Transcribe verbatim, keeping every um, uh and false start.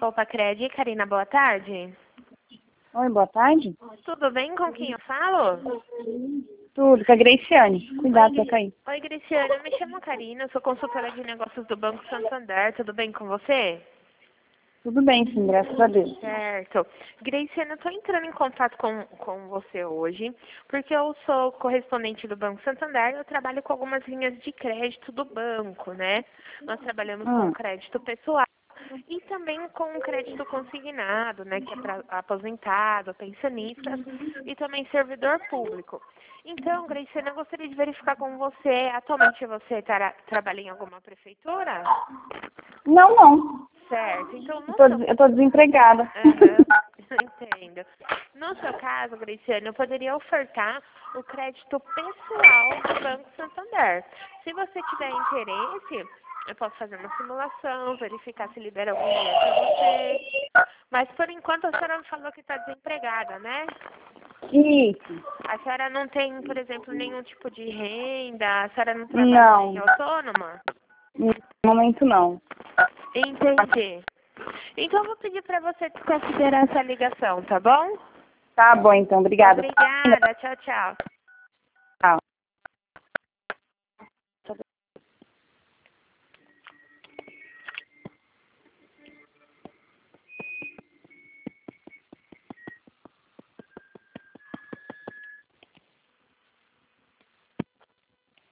Solpacred. Karina, boa tarde. Oi, boa tarde. Tudo bem? Com quem eu falo? Tudo, com a Graciane. Cuidado, Oi, vai cair. Oi, Graciane. Eu me chamo Karina, eu sou consultora de negócios do Banco Santander. Tudo bem com você? Tudo bem, sim, graças a Deus. Certo. Graciane, eu estou entrando em contato com, com você hoje, porque eu sou correspondente do Banco Santander e eu trabalho com algumas linhas de crédito do banco, né? Nós trabalhamos Hum. com crédito pessoal e também com crédito consignado, né? Que é para aposentado, pensionistas e também servidor público. Então, Graciane, eu gostaria de verificar com você, atualmente você tra trabalha em alguma prefeitura? Não, não. Certo. Então, no Eu tô, seu... des- eu tô desempregada. Uhum, entendo. No seu caso, Graciane, eu poderia ofertar o crédito pessoal do Banco Santander. Se você tiver interesse, eu posso fazer uma simulação, verificar se libera algum dinheiro para você. Mas, por enquanto, a senhora me falou que está desempregada, né? Isso. A senhora não tem, por exemplo, nenhum tipo de renda? A senhora não trabalha Não. nem autônoma? No momento, não. Entendi. Então, eu vou pedir para você desconsiderar essa ligação, tá bom? Tá bom, então. Obrigada. Obrigada. Tchau, tchau. Tchau.